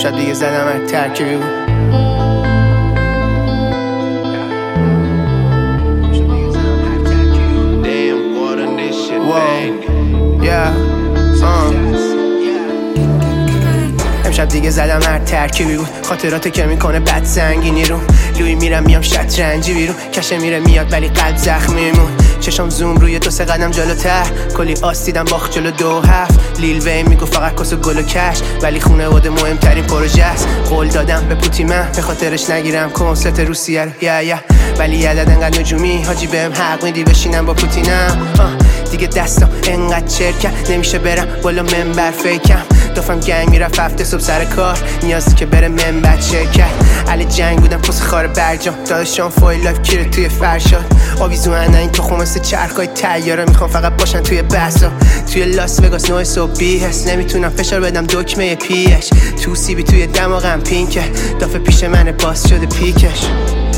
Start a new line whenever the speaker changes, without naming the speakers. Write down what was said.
امشب دیگه زدم هر ترکیبی بود. امشب دیگه زدم هر ترکیبی بود. خاطراته که میکنه بد زنگینی رو لوی میرم میام شطرنجی بیرون. کشه میره میاد ولی قلب زخمیمون. چشم زوم روی 2-3 قدم جلوتر. کلی آس دیدم باخت جلو 2-7. لیل وین میگو فقط کس و گل و کش، ولی خونواده مهمترین پروژه است. قول دادم به پوتی من به خاطرش نگیرم کنسرت روسیه رو ولی یه عدد انقدر نجومی حاجی بهم حق میدی بشینم با پوتینم. دیگه دستم انقدر چرکم نمیشه برم بالا منبر فیکم. دافم گنگ میرفت هفته صبح سر کار، نیازی که بره منبر شرکت. علی جنگ بودم پس خار برجام. داداشان فایل لایف کیره توی فرشاد. آویزو هنه این تخم مثل چرخای تیاره میخوام فقط باشن توی بحثا. توی لاس وگاس 9 صبح بیهست نمیتونم فشار بدم دکمه پیش. تو سیبی توی دماغم پینکه. دافه پیش من باز شده پیکش.